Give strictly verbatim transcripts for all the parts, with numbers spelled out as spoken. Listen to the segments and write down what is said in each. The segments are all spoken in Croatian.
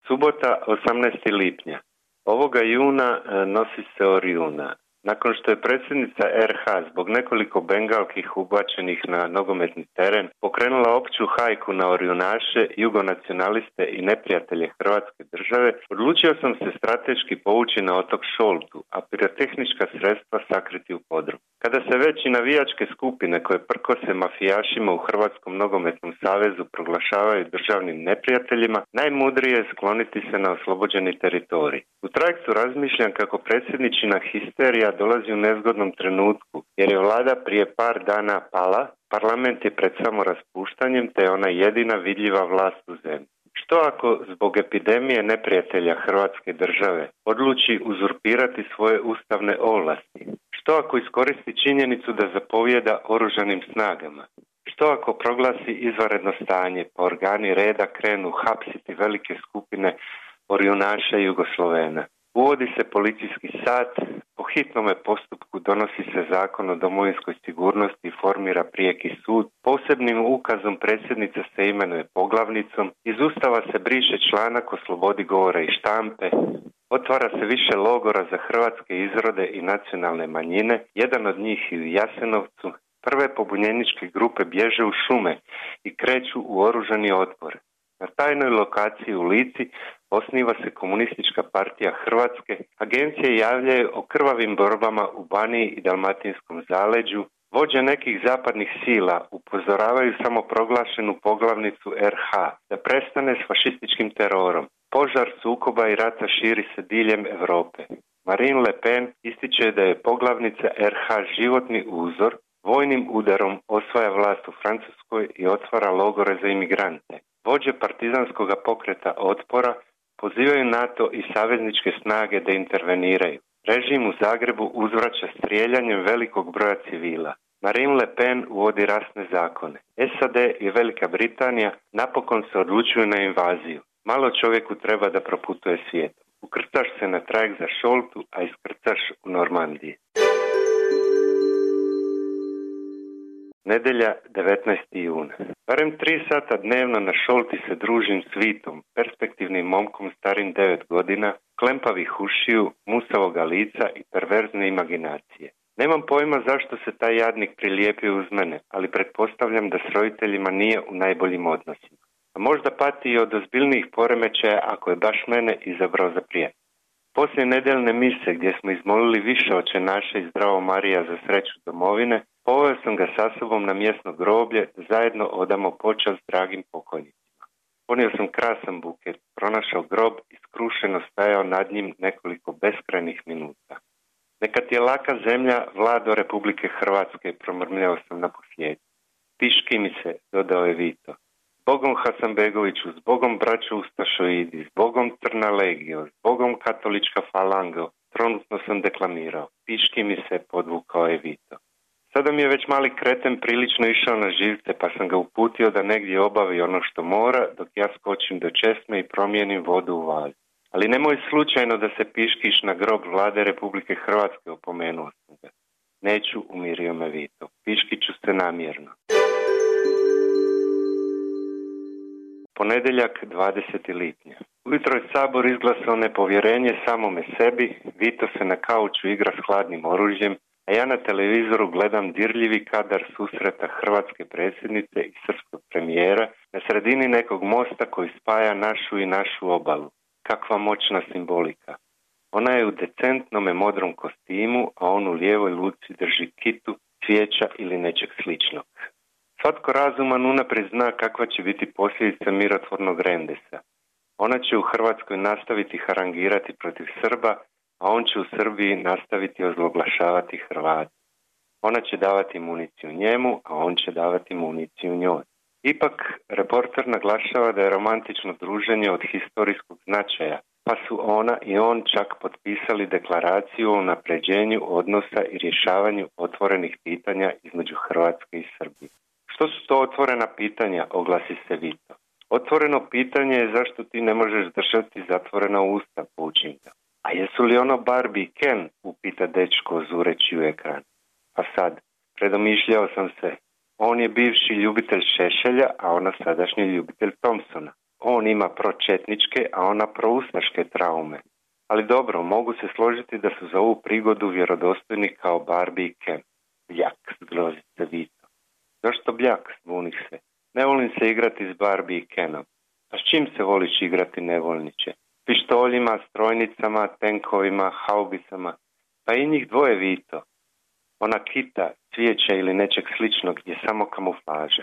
Subota, osamnaestog lipnja. Ovoga juna nosi se Orjuna. Nakon što je predsjednica er ha zbog nekoliko bengalkih ubačenih na nogometni teren pokrenula opću hajku na orjunaše, jugonacionaliste i neprijatelje Hrvatske države, odlučio sam se strateški povući na otok Šoltu, a pirotehnička sredstva sakriti u podrum. Kada se već i navijačke skupine koje prkose mafijašima u Hrvatskom nogometnom savezu proglašavaju državnim neprijateljima, najmudrije je skloniti se na oslobođeni teritorij. U trajektu razmišljam kako predsjedničina histerija dolazi u nezgodnom trenutku, jer je vlada prije par dana pala, parlament je pred samoraspuštanjem, te je ona jedina vidljiva vlast u zemlji. Što ako zbog epidemije neprijatelja Hrvatske države odluči uzurpirati svoje ustavne ovlasti? Što ako iskoristi činjenicu da zapovjeda oružanim snagama? Što ako proglasi izvanredno stanje, pa organi reda krenu hapsiti velike skupine orjunaša Jugoslovena? Uvodi se policijski sat, po hitnome postupku donosi se zakon o domovinskoj sigurnosti i formira prijeki sud, posebnim ukazom predsjednica se imenuje poglavnicom, iz Ustava se briše članak o slobodi govora i štampe, otvara se više logora za hrvatske izrode i nacionalne manjine, jedan od njih i u Jasenovcu, prve pobunjeničke grupe bježe u šume i kreću u oružani otpor. Na tajnoj lokaciji u Lici osniva se Komunistička partija Hrvatske, agencije javljaju o krvavim borbama u Baniji i Dalmatinskom zaleđu, vođe nekih zapadnih sila upozoravaju samo proglašenu poglavnicu er ha da prestane s fašističkim terorom. Požar sukoba i rata širi se diljem Europe. Marine Le Pen ističe da je poglavnica er ha životni uzor, vojnim udarom osvaja vlast u Francuskoj i otvara logore za imigrante. Vođe partizanskog pokreta otpora pozivaju NATO i savezničke snage da interveniraju. Režim u Zagrebu uzvraća strijeljanjem velikog broja civila. Marine Le Pen uvodi rasne zakone. es a de i Velika Britanija napokon se odlučuju na invaziju. Malo čovjeku treba da proputuje svijetom. Ukrcaš se na trajekt za Šoltu, a iskrcaš u Normandiji. Nedjelja, devetnaestog juna. Barem tri sata dnevno na Šolti se družim s Vitom, perspektivnim momkom starim devet godina, klempavih ušiju, musavoga lica i perverzne imaginacije. Nemam pojma zašto se taj jadnik prilijepio uz mene, ali pretpostavljam da s roditeljima nije u najboljim odnosima. A možda pati i od ozbiljnijih poremećaja ako je baš mene izabrao za prijatelja. Poslije nedeljne mise gdje smo izmolili više oče naše i zdravo Marija za sreću domovine, poveo sam ga sa sobom na mjesno groblje da zajedno odamo počast dragim pokojnicima. Ponio sam krasan buket, pronašao grob i skrušeno stajao nad njim nekoliko beskrajnih minuta. Neka ti je laka zemlja, Vlado Republike Hrvatske, promrmljao sam na posljednju. Piški mi se, dodao je Vito. Zbogom Hasanbegoviću, zbogom braćo Ustašoidi, zbogom Crna legio, zbogom katolička falango, tronutno sam deklamirao. Piški mi se, podvukao je Vito. Sada mi je već mali kreten prilično išao na živce, pa sam ga uputio da negdje obavi ono što mora, dok ja skočim do česme i promijenim vodu u vazu. Ali nemoj slučajno da se piškiš na grob Vlade Republike Hrvatske, opomenuo sam ga. Neću, umirio me Vito. Piškiću se namjerno. Ponedjeljak, dvadesetog lipnja. Ujutro je Sabor izglasao nepovjerenje samome sebi, Vito se na kauču igra s hladnim oružjem, a ja na televizoru gledam dirljivi kadar susreta hrvatske predsjednice i srpskog premijera na sredini nekog mosta koji spaja našu i našu obalu. Kakva moćna simbolika. Ona je u decentnome modrom kostimu, a on u lijevoj luci drži kitu, cvijeća ili nečeg sličnog. Svatko razuman unaprijed zna kakva će biti posljedica mirotvornog rendesa. Ona će u Hrvatskoj nastaviti harangirati protiv Srba, a on će u Srbiji nastaviti ozloglašavati Hrvate. Ona će davati municiju njemu, a on će davati municiju njoj. Ipak, reporter naglašava da je romantično druženje od historijskog značaja, pa su ona i on čak potpisali deklaraciju o unapređenju odnosa i rješavanju otvorenih pitanja između Hrvatske i Srbije. Što su to otvorena pitanja, oglasi se Vito. Otvoreno pitanje je zašto ti ne možeš držati zatvorena usta, poučim ga. A jesu li ono Barbie i Ken, upita dečko zureći u ekran. A sad, predomišljao sam se, on je bivši ljubitelj Šešelja, a ona sadašnji ljubitelj Thompsona. On ima pročetničke, a ona proustaške traume. Ali dobro, mogu se složiti da su za ovu prigodu vjerodostojni kao Barbie i Ken. Bljak, zgrozi se Vito. Zašto bljak, zbunih se? Ne volim se igrati s Barbie i Kenom. A s čim se voliš igrati, nevoljniče? Pištoljima, strojnicama, tenkovima, haubicama. Pa i njih dvoje, Vito. Ona kita, cvijeća ili nečeg sličnog je samo kamuflaža.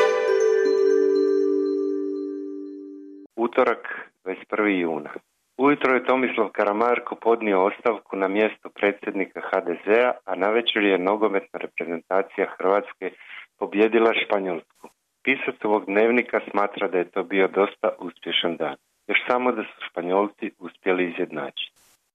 Utorak, dvadeset prvog juna. Ujutro je Tomislav Karamarko podnio ostavku na mjesto predsjednika ha de zea, a navečer je nogometna reprezentacija Hrvatske pobjedila Španjolsku. Pisac ovog dnevnika smatra da je to bio dosta uspješan dan. Još samo da su Španjolci uspjeli izjednačiti.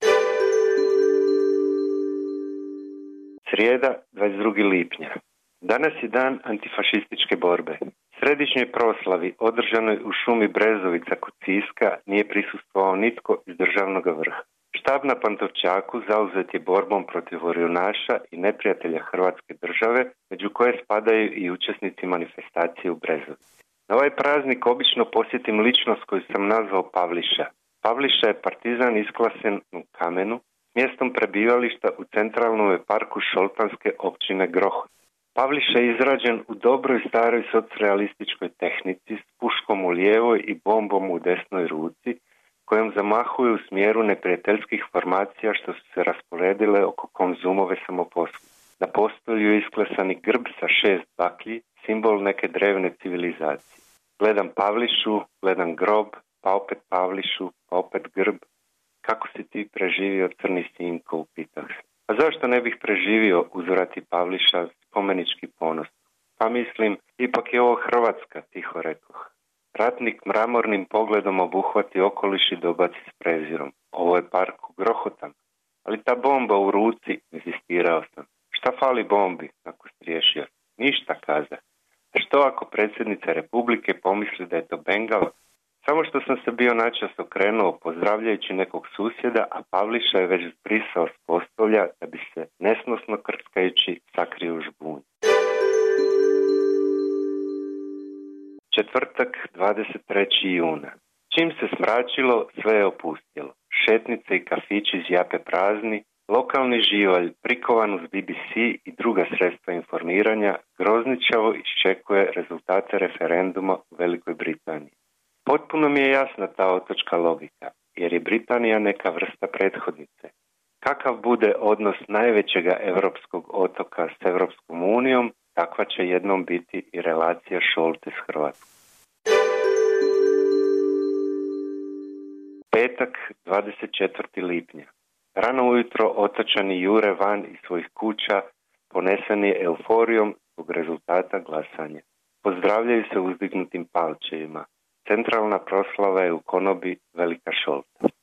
Srijeda, dvadeset drugog lipnja. Danas je dan antifašističke borbe. Središnjoj proslavi, održanoj u šumi Brezovica kod Siska, nije prisustvovao nitko iz državnog vrha. Štab na Pantovčaku zauzet je borbom protiv orijunaša i neprijatelja Hrvatske države, među koje spadaju i učesnici manifestacije u Brezovici. Na ovaj praznik obično posjetim ličnost koju sam nazvao Pavliša. Pavliša je partizan isklasen u kamenu, mjestom prebivališta u centralnom parku Šoltanske općine Grohot. Pavliša je izrađen u dobroj staroj socrealističkoj tehnici s puškom u lijevoj i bombom u desnoj ruci, kojom zamahuju u smjeru neprijateljskih formacija što su se rasporedile oko Konzumove samoposluge. Na postolju je isklesani grb sa šest baklji, simbol neke drevne civilizacije. Gledam Pavlišu, gledam grob, pa opet Pavlišu, pa opet grb. Kako si ti preživio, crni sinko, upitah se. A zašto ne bih preživio, uzvrati Pavliša, spomenički ponos? Pa mislim, ipak je ovo Hrvatska, tiho rekoh. Ratnik mramornim pogledom obuhvati okoliš i dobaci s prezirom. Ovo je park u Grohotam. Ali ta bomba u ruci, inzistirao sam. Šta fali bombi, ako striješio? Ništa, kaza. Što ako predsjednica Republike pomisli da je to Bengal? Samo što sam se bio načas okrenuo pozdravljajući nekog susjeda, a Pavliša je već zbrisao s postolja da bi se nesnosno krckajući sakrio u žbunj. Četvrtak, dvadeset trećeg juna. Čim se smračilo, sve je opustilo. Šetnice i kafići zjape prazni, lokalni živalj prikovan uz be be ce i druga sredstva informiranja grozničavo iščekuje rezultate referenduma u Velikoj Britaniji. Potpuno mi je jasna ta otočka logika, jer je Britanija neka vrsta prethodnice. Kakav bude odnos najvećega europskog otoka s Europskom unijom, takva će jednom biti i relacija Šolte s Hrvatskom. Petak, dvadeset četvrtog lipnja. Rano ujutro otočani jure van iz svojih kuća, poneseni euforijom zbog rezultata glasanja. Pozdravljaju se uzdignutim palčevima. Centralna proslava je u konobi Velika Šolta.